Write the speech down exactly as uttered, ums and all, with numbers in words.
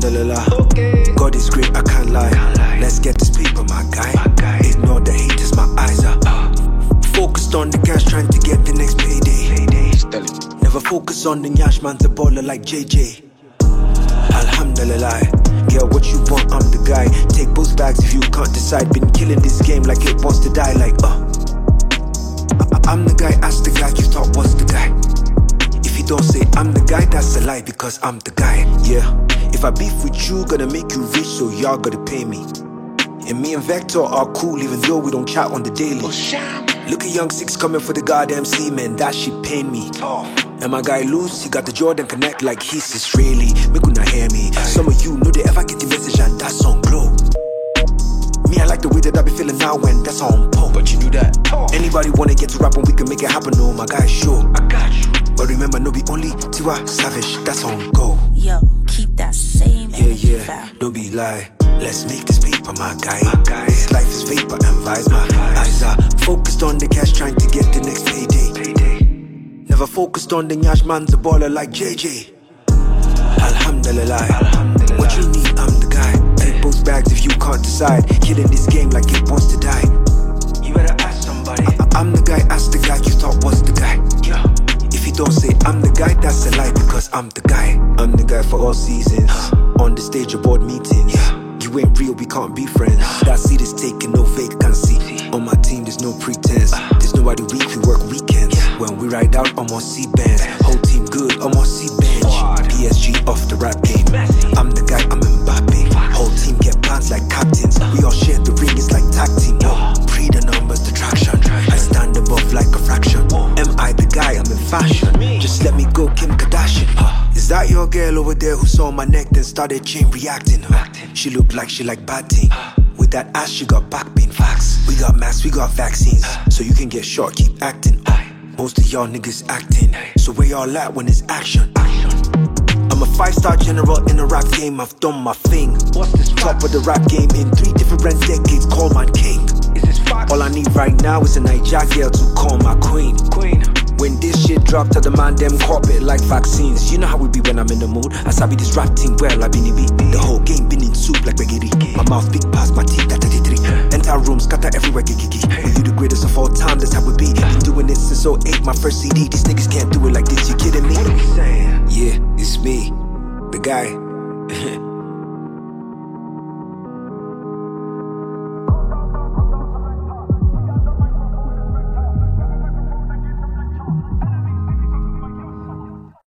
Alhamdulillah. Okay. God is great, I can't lie. Can't lie. Let's get this paper, my guy. my guy. Ignore the haters, my eyes are uh. Focused on the cash, trying to get the next payday. payday. Never focus on the nyash, man's a baller like J J. Alhamdulillah. Girl, what you want, I'm the guy. Take both bags if you can't decide. Been killing this game like it wants to die. Like, uh I I'm the guy, ask the guy you thought was the guy. If you don't say I'm the guy, that's a lie, because I'm the guy. Yeah, if I beef with you, gonna make you rich, so y'all gotta pay me. And me and Vector are cool, even though we don't chat on the daily. Look at Young Six coming for the goddamn C, man, that shit pain me. And my guy Loose, he got the Jordan Connect like he's Israeli. Make una hear me. Some of you know they ever get the message and that's on glow. Me, I like the way that I be feeling now when that's on po. But you knew that. Anybody wanna get to rap and we can make it happen? No, my guy, sure. I got you. But remember, no be only Tiwa Savage, that's on go. Yo, keep that same Yeah, energy, yeah, fam. don't be lie. Let's make this paper, my guy. my guy. This life is vapor and vibes. My eyes are focused on the cash, trying to get the next payday. payday. Never focused on the nyash, man's a baller like J J. Alhamdulillah. Alhamdulillah. What you need, I'm the guy. Take both bags if you can't decide. Killing this game like it wants to die. You better ask somebody. I I'm the guy, ask the guy you thought was the guy. Yeah. If you don't say I'm the guy, that's a lie, because I'm the guy. I'm the guy for all seasons. On the stage of board meetings. Yeah. You ain't real, we can't be friends. That seat is taking no vacancy. On my team, there's no pretense. There's nobody weak, we work weekends. When we ride out, I'm on C-bands. Whole team good, I'm on C-bench. P S G off the rap game. I'm the guy, I'm Mbappe. Whole team get plans like captains. We all share the ring, it's like tag team. No, pre the numbers, the traction. I stand above like a fraction. Am I the guy, I'm in fashion. Just let me go, Kim Kardashian. Is that your girl over there who saw my neck then started chain reacting? She looked like she like batting. With that ass, she got back pain. Facts. We got masks, we got vaccines. So you can get short, keep acting. Most of y'all niggas acting. So where y'all at when it's action? I'm a five-star general in the rap game, I've done my thing. What's this top of the rap game in three different decades, call my king. Is this fact? All I need right now is a Niger girl to call my queen. Queen. When this shit drop to the man, them cop it like vaccines. You know how we be when I'm in the mood. I sabi this rap team well, I been in beat. The whole game been in soup like spaghetti. My mouth big past my teeth, that thirty-three. Entire room, scatter everywhere, gigi. When you the greatest of all time, that's how we be. Been doing this since oh eight, my first C D. These niggas can't do it like this, you kidding me? What are we saying? Yeah, it's me, the guy.